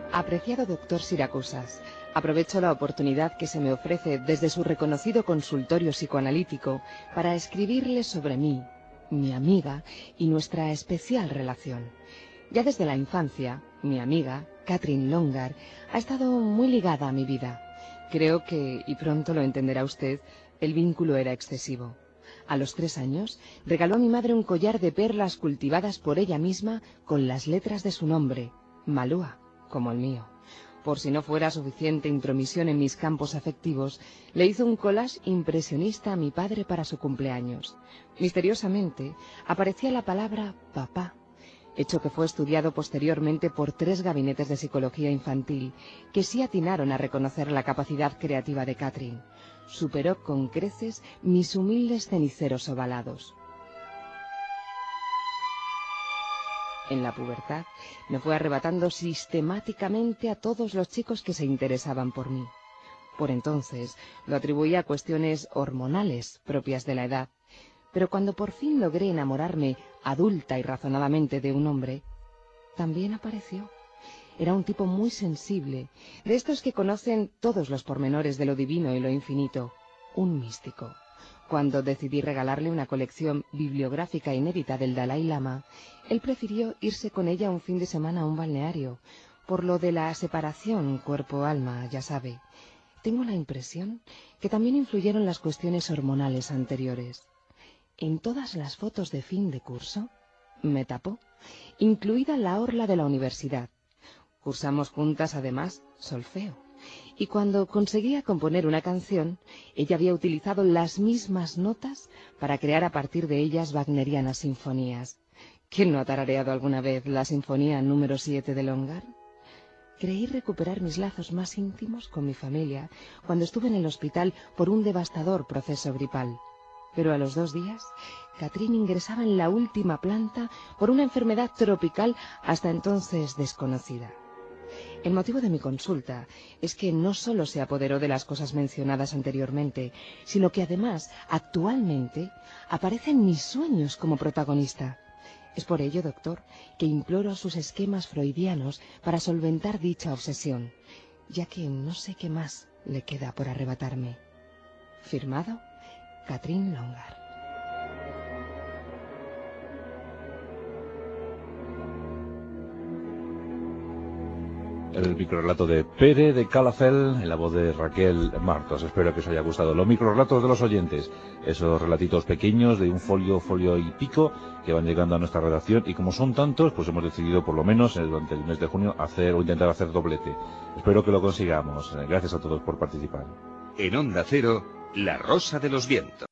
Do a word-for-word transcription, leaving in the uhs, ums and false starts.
Apreciado doctor Siracusas, aprovecho la oportunidad que se me ofrece desde su reconocido consultorio psicoanalítico para escribirle sobre mí, mi amiga y nuestra especial relación. Ya desde la infancia, mi amiga, Kathryn Longar, ha estado muy ligada a mi vida. Creo que, y pronto lo entenderá usted, el vínculo era excesivo. A los tres años, regaló a mi madre un collar de perlas cultivadas por ella misma con las letras de su nombre, Malúa, como el mío. Por si no fuera suficiente intromisión en mis campos afectivos, le hizo un collage impresionista a mi padre para su cumpleaños. Misteriosamente, aparecía la palabra papá, hecho que fue estudiado posteriormente por tres gabinetes de psicología infantil, que sí atinaron a reconocer la capacidad creativa de Kathryn. Superó con creces mis humildes ceniceros ovalados. En la pubertad me fue arrebatando sistemáticamente a todos los chicos que se interesaban por mí. Por entonces lo atribuía a cuestiones hormonales propias de la edad, pero cuando por fin logré enamorarme adulta y razonadamente de un hombre, también apareció. Era un tipo muy sensible, de estos que conocen todos los pormenores de lo divino y lo infinito, un místico. Cuando decidí regalarle una colección bibliográfica inédita del Dalai Lama, él prefirió irse con ella un fin de semana a un balneario, por lo de la separación cuerpo-alma, ya sabe. Tengo la impresión que también influyeron las cuestiones hormonales anteriores. En todas las fotos de fin de curso, me tapó, incluida la orla de la universidad. Cursamos juntas, además, solfeo. Y cuando conseguía componer una canción, ella había utilizado las mismas notas para crear a partir de ellas wagnerianas sinfonías. ¿Quién no ha tarareado alguna vez la sinfonía número siete de Longar? Creí recuperar mis lazos más íntimos con mi familia cuando estuve en el hospital por un devastador proceso gripal. Pero a los dos días, Kathryn ingresaba en la última planta por una enfermedad tropical hasta entonces desconocida. El motivo de mi consulta es que no solo se apoderó de las cosas mencionadas anteriormente, sino que además, actualmente, aparece en mis sueños como protagonista. Es por ello, doctor, que imploro sus esquemas freudianos para solventar dicha obsesión, ya que no sé qué más le queda por arrebatarme. Firmado, Kathryn Longar. El microrelato de Pere de Calafell en la voz de Raquel Martos. Espero que os haya gustado. Los microrelatos de los oyentes, esos relatitos pequeños de un folio, folio y pico que van llegando a nuestra redacción, y como son tantos, pues hemos decidido por lo menos durante el mes de junio hacer o intentar hacer doblete. Espero que lo consigamos. Gracias a todos por participar. En Onda Cero, La Rosa de los Vientos.